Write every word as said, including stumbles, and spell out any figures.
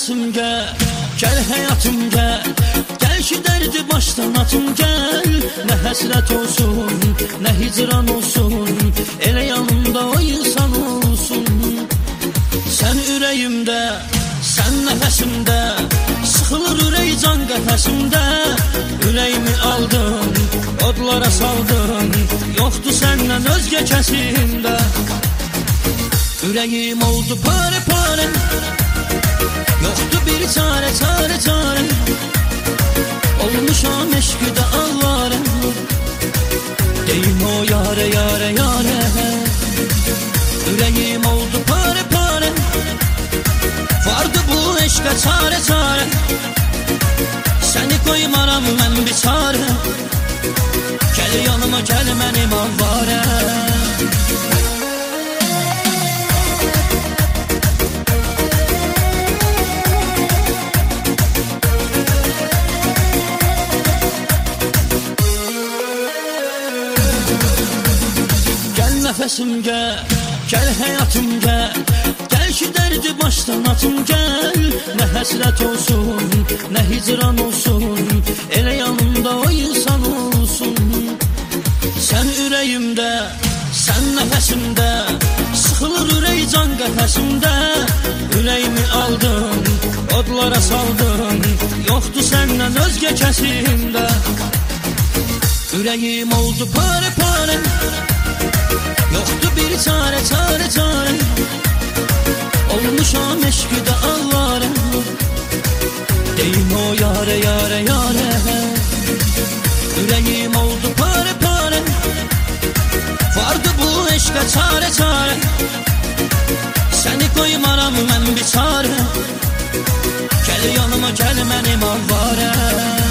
nəfəsim gəl, gəl həyatım gəl, gəl ki dərdi başdan atım gəl. Nə həsrət olsun, nə hicran olsun, elə yanımda o insan olsun. Sən ürəyimdə, sən nəfəsimdə, sıxılır ürək can qəfəsimdə. Ürəyimi aldın, odlara saldın, yoxdur səndən özgə kəsimdə. Ürəyim oldu pare pare, yoxdur bir çare çare çare. Olmuşam eşqüdə avare, deyim o yare yare yare. Ürəyim oldu pare pare, vardı bu eşqə çare çare. Səni qoymaram mən bir çare, gəl yanıma gəl mənim avare. Nəfəsim gəl, gəl həyatım gəl, gəl ki dərdi başdan atım gəl. Nə həsrət olsun, nə hicran olsun, elə yanımda o insan olsun. Sən ürəyimdə, sən nəfəsimdə, sıxılır ürək can qəfəsimdə. Ürəyimi aldın, odlara saldın, yoxdur səndən özgə kəsimdə. Ürəyim oldu pare pare, yoxdur bir çare çare çare. Olmuşam eşqüdə avare, deyim o yare yare yare. Ürəyim oldu pare pare, vardı bu eşqə çare çare. Səni qoymaram mən bir çare, gəl yanıma gəl mənim avare.